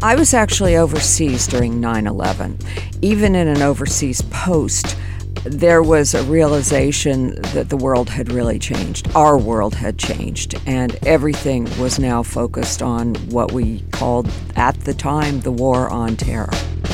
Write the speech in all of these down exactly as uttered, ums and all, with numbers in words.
I was actually overseas during nine eleven. Even in an overseas post, there was a realization that the world had really changed. Our world had changed, and everything was now focused on what we called, at the time, the war on terror.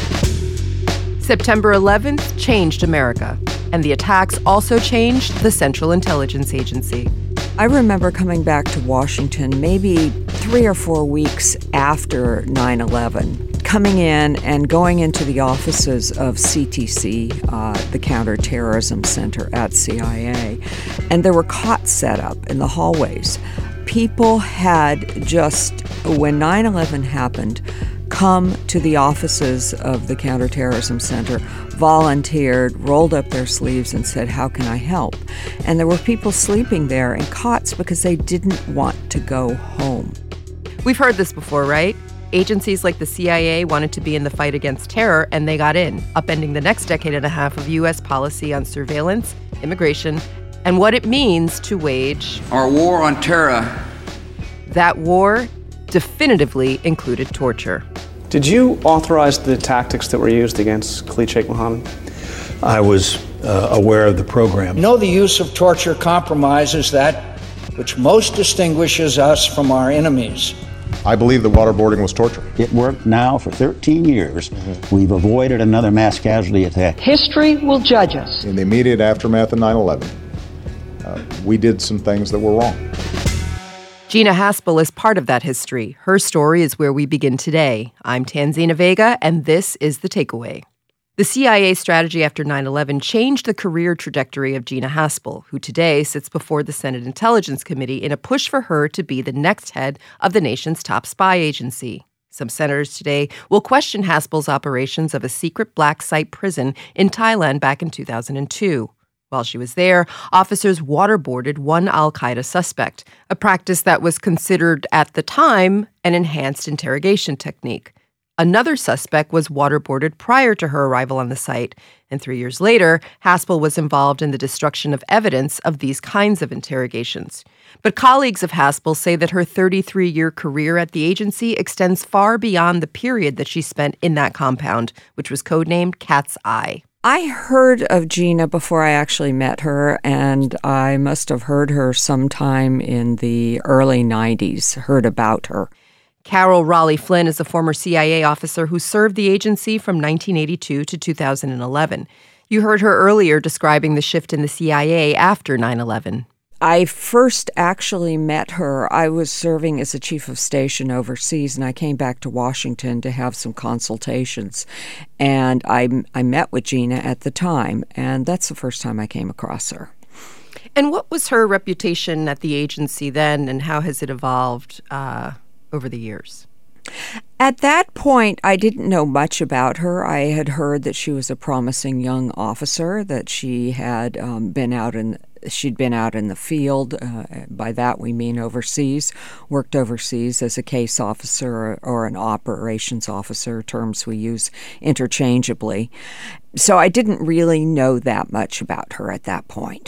September eleventh changed America, and the attacks also changed the Central Intelligence Agency. I remember coming back to Washington maybe three or four weeks after nine eleven, coming in and going into the offices of C T C, uh, the Counterterrorism Center at C I A, and there were cots set up in the hallways. People had just, when nine eleven happened, come to the offices of the Counterterrorism Center, volunteered, rolled up their sleeves and said, "How can I help?" And there were people sleeping there in cots because they didn't want to go home. We've heard this before, right? Agencies like the C I A wanted to be in the fight against terror, and they got in, upending the next decade and a half of U S policy on surveillance, immigration, and what it means to wage our war on terror. That war definitively included torture. Did you authorize the tactics that were used against Khalid Sheikh Mohammed? I was uh, aware of the program. No, the use of torture compromises that which most distinguishes us from our enemies. I believe the waterboarding was torture. It worked now for thirteen years. Mm-hmm. We've avoided another mass casualty attack. History will judge us. In the immediate aftermath of nine eleven, uh, we did some things that were wrong. Gina Haspel is part of that history. Her story is where we begin today. I'm Tanzina Vega, and this is The Takeaway. The C I A strategy after nine eleven changed the career trajectory of Gina Haspel, who today sits before the Senate Intelligence Committee in a push for her to be the next head of the nation's top spy agency. Some senators today will question Haspel's operations of a secret black site prison in Thailand back in two thousand two. While she was there, officers waterboarded one al-Qaeda suspect, a practice that was considered at the time an enhanced interrogation technique. Another suspect was waterboarded prior to her arrival on the site, and three years later, Haspel was involved in the destruction of evidence of these kinds of interrogations. But colleagues of Haspel say that her thirty-three-year career at the agency extends far beyond the period that she spent in that compound, which was codenamed Cat's Eye. I heard of Gina before I actually met her, and I must have heard her sometime in the early nineties, heard about her. Carol Raleigh Flynn is a former C I A officer who served the agency from nineteen eighty-two to two thousand eleven. You heard her earlier describing the shift in the C I A after nine eleven. I first actually met her. I was serving as a chief of station overseas, and I came back to Washington to have some consultations. And I, I met with Gina at the time, and that's the first time I came across her. And what was her reputation at the agency then, and how has it evolved uh, over the years? At that point, I didn't know much about her. I had heard that she was a promising young officer, that she had um, been out in she'd been out in the field. Uh, by that we mean overseas, worked overseas as a case officer or, or an operations officer, terms we use interchangeably. So I didn't really know that much about her at that point.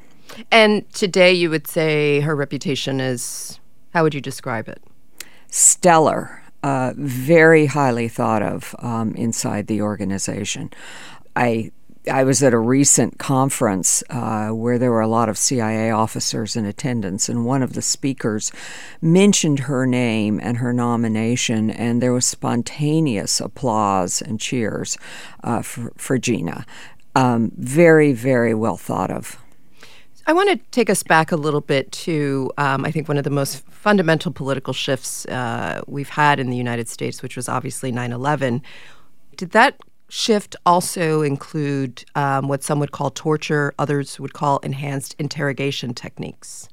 And today you would say her reputation is, how would you describe it? Stellar. Uh, very highly thought of um, inside the organization. I I was at a recent conference uh, where there were a lot of C I A officers in attendance, and one of the speakers mentioned her name and her nomination, and there was spontaneous applause and cheers uh, for, for Gina. Um, very, very well thought of. I want to take us back a little bit to, um, I think, one of the most fundamental political shifts uh, we've had in the United States, which was obviously nine eleven. Did that shift also include um, what some would call torture, others would call enhanced interrogation techniques?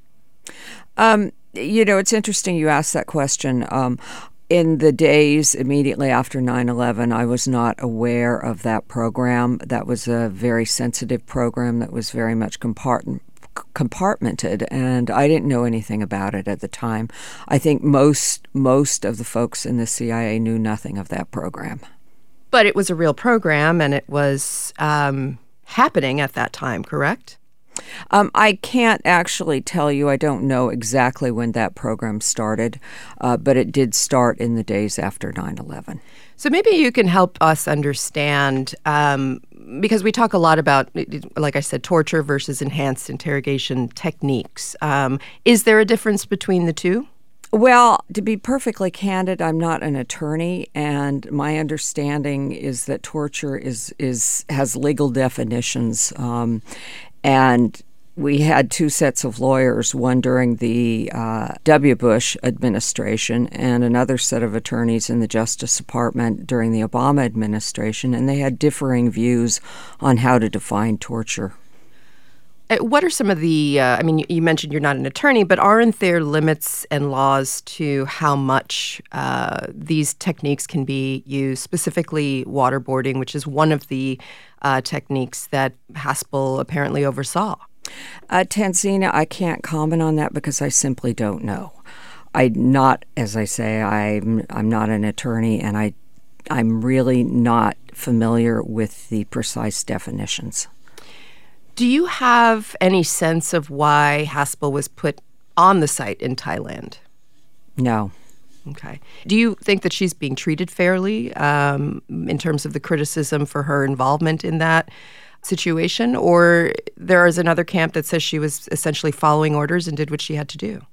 Um, you know, it's interesting you asked that question. Um, in the days immediately after nine eleven, I was not aware of that program. That was a very sensitive program that was very much compartment. compartmented, and I didn't know anything about it at the time. I think most most of the folks in the C I A knew nothing of that program. But it was a real program, and it was um, happening at that time, correct? Um, I can't actually tell you. I don't know exactly when that program started, uh, but it did start in the days after nine eleven. So maybe you can help us understand, um, because we talk a lot about, like I said, torture versus enhanced interrogation techniques. Um, is there a difference between the two? Well, to be perfectly candid, I'm not an attorney, and my understanding is that torture is is has legal definitions, um, and we had two sets of lawyers, one during the uh, W. Bush administration and another set of attorneys in the Justice Department during the Obama administration, and they had differing views on how to define torture. What are some of the, uh, I mean, you mentioned you're not an attorney, but aren't there limits and laws to how much uh, these techniques can be used, specifically waterboarding, which is one of the uh, techniques that Haspel apparently oversaw? Uh, Tanzina, I can't comment on that because I simply don't know. I'm not, as I say, I'm I'm not an attorney, and I I'm really not familiar with the precise definitions. Do you have any sense of why Haspel was put on the site in Thailand? No. Okay. Do you think that she's being treated fairly um, in terms of the criticism for her involvement in that situation? Or there is another camp that says she was essentially following orders and did what she had to do?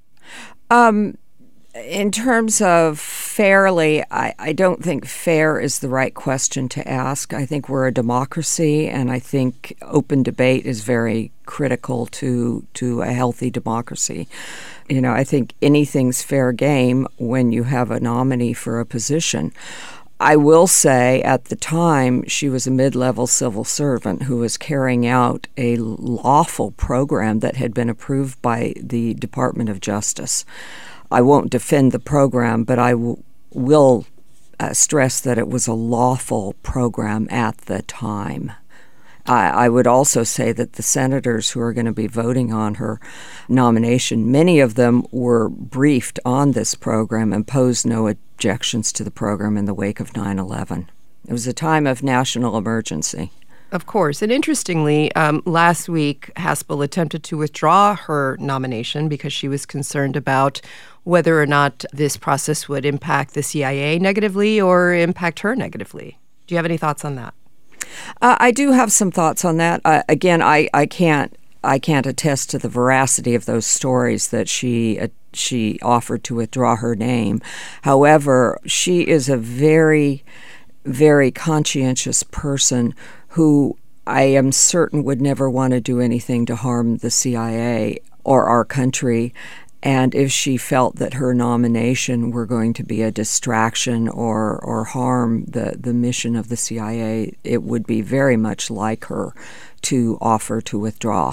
Um, in terms of fairly, I, I don't think fair is the right question to ask. I think we're a democracy, and I think open debate is very critical to to a healthy democracy. You know, I think anything's fair game when you have a nominee for a position. I will say at the time she was a mid-level civil servant who was carrying out a lawful program that had been approved by the Department of Justice. I won't defend the program, but I w- will uh, stress that it was a lawful program at the time. I, I would also say that the senators who are going to be voting on her nomination, many of them were briefed on this program and posed no objections to the program in the wake of nine eleven. It was a time of national emergency. Of course. And interestingly, um, last week, Haspel attempted to withdraw her nomination because she was concerned about whether or not this process would impact the C I A negatively or impact her negatively. Do you have any thoughts on that? Uh, I do have some thoughts on that. Uh, again, I, I can't I can't attest to the veracity of those stories that she uh, she offered to withdraw her name. However, she is a very, very conscientious person who I am certain would never want to do anything to harm the C I A or our country. And if she felt that her nomination were going to be a distraction or or harm the, the mission of the C I A, it would be very much like her to offer to withdraw.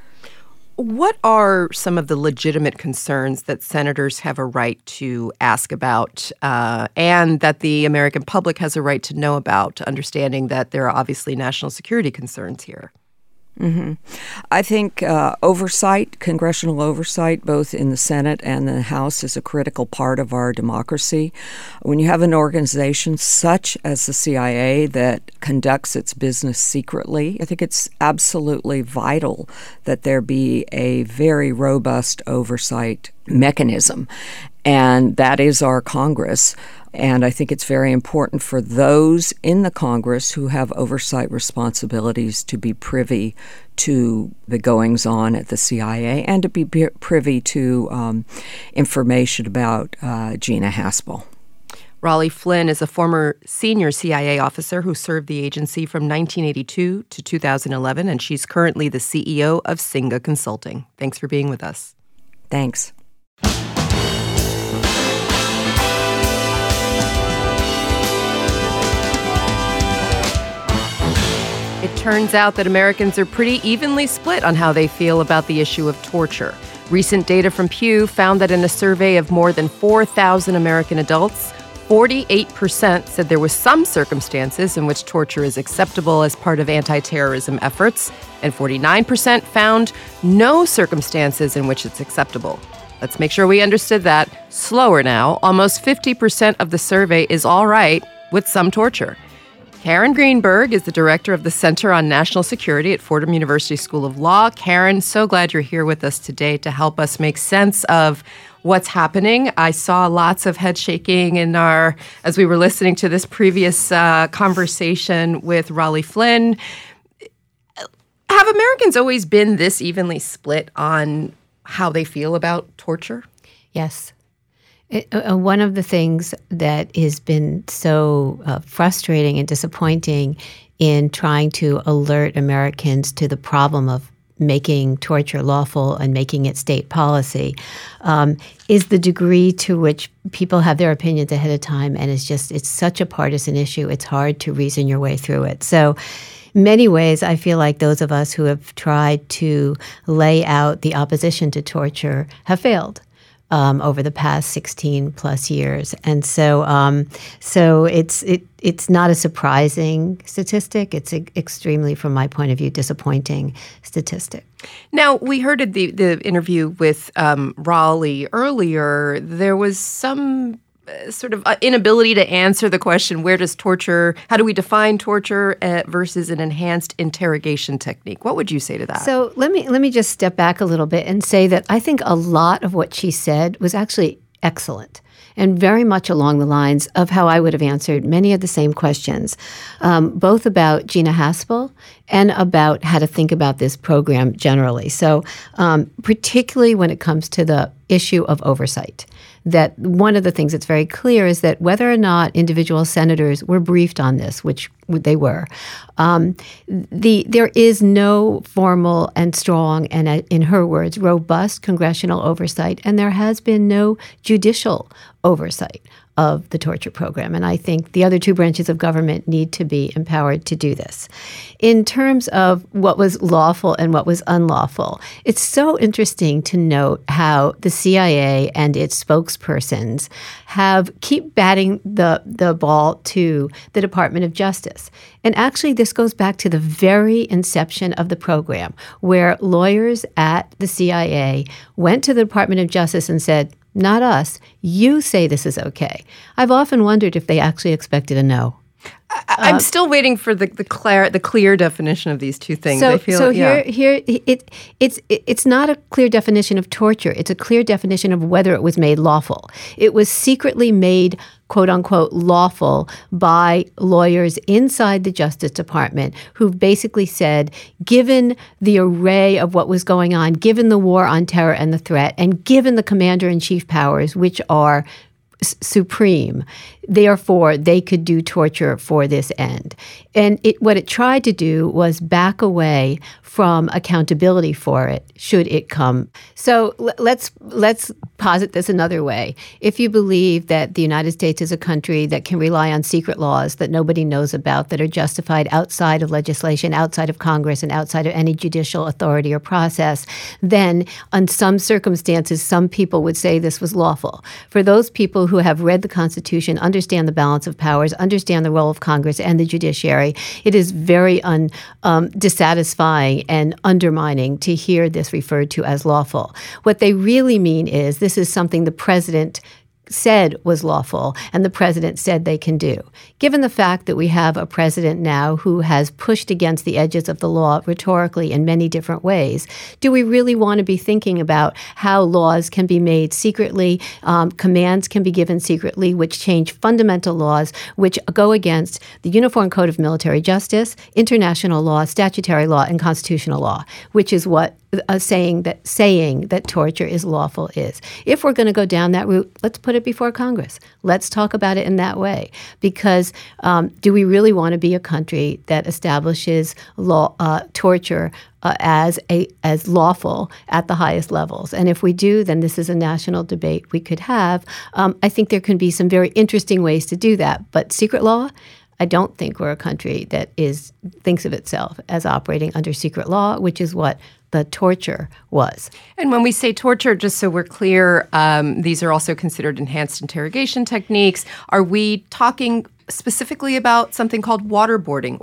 What are some of the legitimate concerns that senators have a right to ask about uh, and that the American public has a right to know about, understanding that there are obviously national security concerns here? Mm-hmm. I think uh, oversight, congressional oversight, both in the Senate and the House, is a critical part of our democracy. When you have an organization such as the C I A that conducts its business secretly, I think it's absolutely vital that there be a very robust oversight mechanism. And that is our Congress. And I think it's very important for those in the Congress who have oversight responsibilities to be privy to the goings-on at the C I A and to be privy to um, information about uh, Gina Haspel. Rollie Flynn is a former senior C I A officer who served the agency from nineteen eighty-two to two thousand eleven, and she's currently the C E O of Singa Consulting. Thanks for being with us. Thanks. It turns out that Americans are pretty evenly split on how they feel about the issue of torture. Recent data from Pew found that in a survey of more than four thousand American adults, forty-eight percent said there was some circumstances in which torture is acceptable as part of anti-terrorism efforts, and forty-nine percent found no circumstances in which it's acceptable. Let's make sure we understood that. Slower now, almost fifty percent of the survey is all right with some torture. Karen Greenberg is the director of the Center on National Security at Fordham University School of Law. Karen, so glad you're here with us today to help us make sense of what's happening. I saw lots of head shaking in our, as we were listening to this previous uh, conversation with Raleigh Flynn. Have Americans always been this evenly split on how they feel about torture? Yes. It, uh, one of the things that has been so uh, frustrating and disappointing in trying to alert Americans to the problem of making torture lawful and making it state policy um, is the degree to which people have their opinions ahead of time, and it's just it's such a partisan issue. It's hard to reason your way through it. So in many ways, I feel like those of us who have tried to lay out the opposition to torture have failed. Um, over the past sixteen plus years, and so um, so it's it it's not a surprising statistic. It's a, extremely, from my point of view, disappointing statistic. Now, we heard at the the interview with um, Raleigh earlier. There was some uh, sort of uh, inability to answer the question: where does torture? How do we define torture uh, versus an enhanced interrogation technique? What would you say to that? So let me let me just step back a little bit and say that I think a lot of what she said was actually excellent and very much along the lines of how I would have answered many of the same questions, um, both about Gina Haspel and about how to think about this program generally. So um, particularly when it comes to the issue of oversight, that one of the things that's very clear is that whether or not individual senators were briefed on this, which they were, um, the there is no formal and strong and, uh, in her words, robust congressional oversight, and there has been no judicial oversight of the torture program. And I think the other two branches of government need to be empowered to do this. In terms of what was lawful and what was unlawful, it's so interesting to note how the C I A and its spokespersons have keep batting the, the ball to the Department of Justice. And actually, this goes back to the very inception of the program, where lawyers at the C I A went to the Department of Justice and said, not us. You say this is okay. I've often wondered if they actually expected a no. I, I'm uh, still waiting for the the clear the clear definition of these two things. So, I feel, so yeah. here, here, it it's it's not a clear definition of torture. It's a clear definition of whether it was made lawful. It was secretly made, quote unquote, lawful by lawyers inside the Justice Department who basically said, given the array of what was going on, given the war on terror and the threat, and given the commander-in-chief powers, which are s- supreme, therefore they could do torture for this end. And it, what it tried to do was back away from accountability for it, should it come. So l- let's let's posit this another way. If you believe that the United States is a country that can rely on secret laws that nobody knows about, that are justified outside of legislation, outside of Congress, and outside of any judicial authority or process, then in some circumstances, some people would say this was lawful. For those people who have read the Constitution, understand the balance of powers, understand the role of Congress and the judiciary, it is very un, um, dissatisfying and undermining to hear this referred to as lawful. What they really mean is this is something the president said was lawful and the president said they can do. Given the fact that we have a president now who has pushed against the edges of the law rhetorically in many different ways, do we really want to be thinking about how laws can be made secretly, um, commands can be given secretly, which change fundamental laws, which go against the Uniform Code of Military Justice, international law, statutory law, and constitutional law, which is what Uh, saying that saying that torture is lawful is. If we're going to go down that route, let's put it before Congress. Let's talk about it in that way. Because um, do we really want to be a country that establishes law uh, torture uh, as a as lawful at the highest levels? And if we do, then this is a national debate we could have. Um, I think there can be some very interesting ways to do that. But secret law, I don't think we're a country that is thinks of itself as operating under secret law, which is what the torture was. And when we say torture, just so we're clear, um, these are also considered enhanced interrogation techniques. Are we talking specifically about something called waterboarding? Or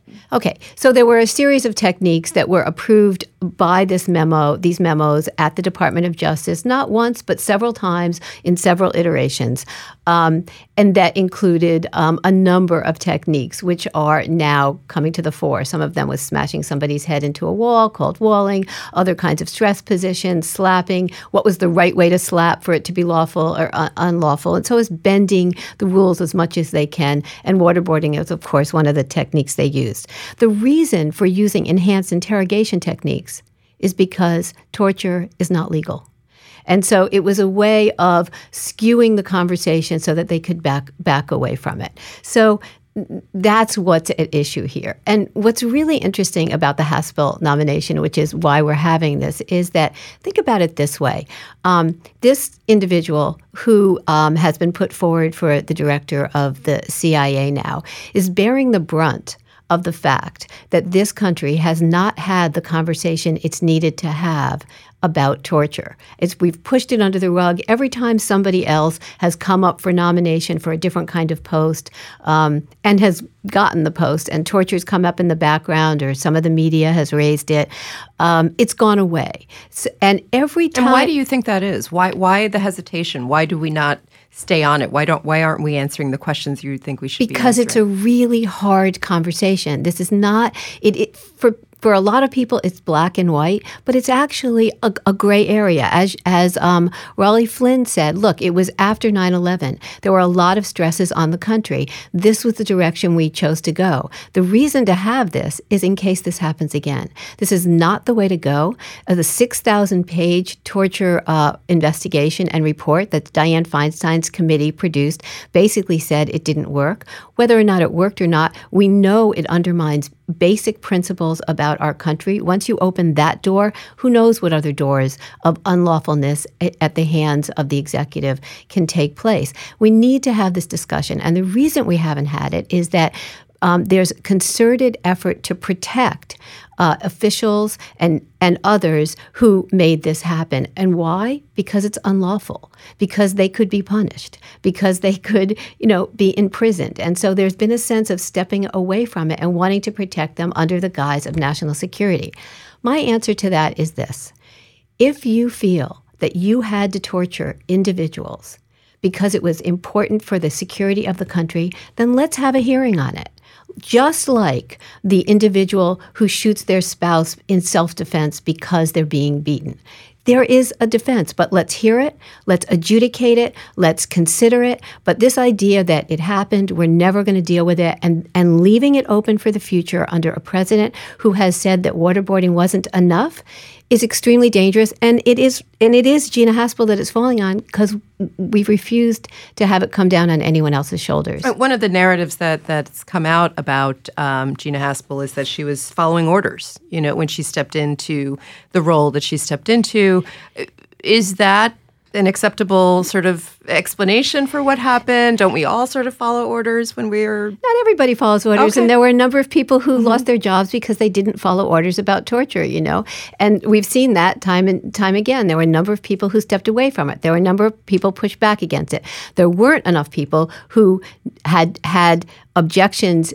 Okay, so there were a series of techniques that were approved by this memo, these memos at the Department of Justice, not once, but several times in several iterations. Um, and that included um, a number of techniques, which are now coming to the fore. Some of them was smashing somebody's head into a wall, called walling, other kinds of stress positions, slapping, what was the right way to slap for it to be lawful or un- unlawful. And so is bending the rules as much as they can. And waterboarding is, of course, one of the techniques they used. The reason for using enhanced interrogation techniques is because torture is not legal. And so it was a way of skewing the conversation so that they could back back away from it. So that's what's at issue here. And what's really interesting about the Haspel nomination, which is why we're having this, is that think about it this way. Um, this individual who um, has been put forward for the director of the C I A now is bearing the brunt of the fact that this country has not had the conversation it's needed to have about torture. It's, we've pushed it under the rug every time somebody else has come up for nomination for a different kind of post um, and has gotten the post, and torture's come up in the background or some of the media has raised it. Um, it's gone away. So, and every time... And why do you think that is? Why Why the hesitation? Why do we not stay on it? Why don't? Why aren't we answering the questions you think we should be answering? Because it's a really hard conversation. This is not... it, it for For a lot of people, it's black and white, but it's actually a, a gray area. As as um, Raleigh Flynn said, look, it was after nine eleven. There were a lot of stresses on the country. This was the direction we chose to go. The reason to have this is in case this happens again. This is not the way to go. Uh, the six thousand page torture uh, investigation and report that Dianne Feinstein's committee produced basically said it didn't work. Whether or not it worked or not, we know it undermines basic principles about our country. Once you open that door, who knows what other doors of unlawfulness at the hands of the executive can take place. We need to have this discussion. And the reason we haven't had it is that um, there's concerted effort to protect Uh, officials and, and others who made this happen. And why? Because it's unlawful, because they could be punished, because they could, you know, be imprisoned. And so there's been a sense of stepping away from it and wanting to protect them under the guise of national security. My answer to that is this. If you feel that you had to torture individuals because it was important for the security of the country, then let's have a hearing on it. Just like the individual who shoots their spouse in self-defense because they're being beaten. There is a defense, but let's hear it, let's adjudicate it, let's consider it. But this idea that it happened, we're never going to deal with it, and, and leaving it open for the future under a president who has said that waterboarding wasn't enough is extremely dangerous. And it is and it is Gina Haspel that it's falling on because we've refused to have it come down on anyone else's shoulders. One of the narratives that, that's come out about um, Gina Haspel is that she was following orders, you know, when she stepped into the role that she stepped into. Is that an acceptable sort of explanation for what happened? Don't we all sort of follow orders when we're... Not everybody follows orders. Okay. And there were a number of people who Mm-hmm. lost their jobs because they didn't follow orders about torture, you know. And we've seen that time and time again. There were a number of people who stepped away from it. There were a number of people pushed back against it. There weren't enough people who had had objections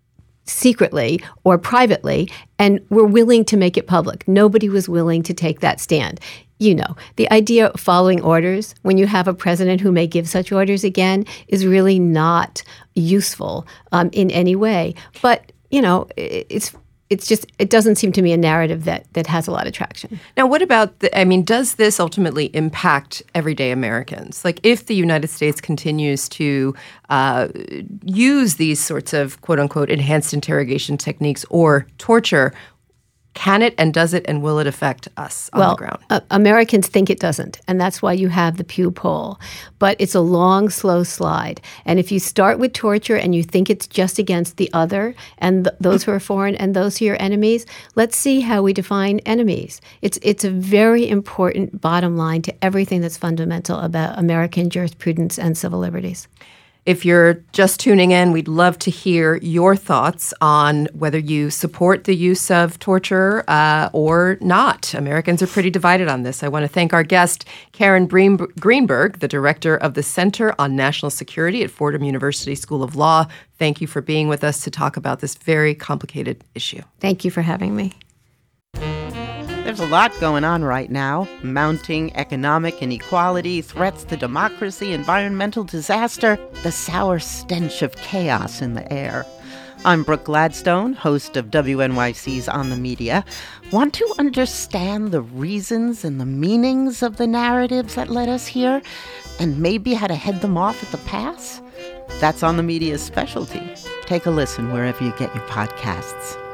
secretly or privately and were willing to make it public. Nobody was willing to take that stand. You know, the idea of following orders when you have a president who may give such orders again is really not useful um, in any way. But, you know, it's it's just, it doesn't seem to me a narrative that, that has a lot of traction. Now, what about, the, I mean, does this ultimately impact everyday Americans? Like, if the United States continues to uh, use these sorts of, quote unquote, enhanced interrogation techniques or torture, can it and does it and will it affect us on well, the ground? Uh, Americans think it doesn't, and that's why you have the Pew poll. But it's a long, slow slide. And if you start with torture and you think it's just against the other and th- those who are foreign and those who are enemies, let's see how we define enemies. It's it's a very important bottom line to everything that's fundamental about American jurisprudence and civil liberties. If you're just tuning in, we'd love to hear your thoughts on whether you support the use of torture uh, or not. Americans are pretty divided on this. I want to thank our guest, Karen Greenberg, the director of the Center on National Security at Fordham University School of Law. Thank you for being with us to talk about this very complicated issue. Thank you for having me. There's a lot going on right now. Mounting economic inequality, threats to democracy, environmental disaster, the sour stench of chaos in the air. I'm Brooke Gladstone, host of W N Y C's On the Media. Want to understand the reasons and the meanings of the narratives that led us here, and maybe how to head them off at the pass? That's On the Media's specialty. Take a listen wherever you get your podcasts.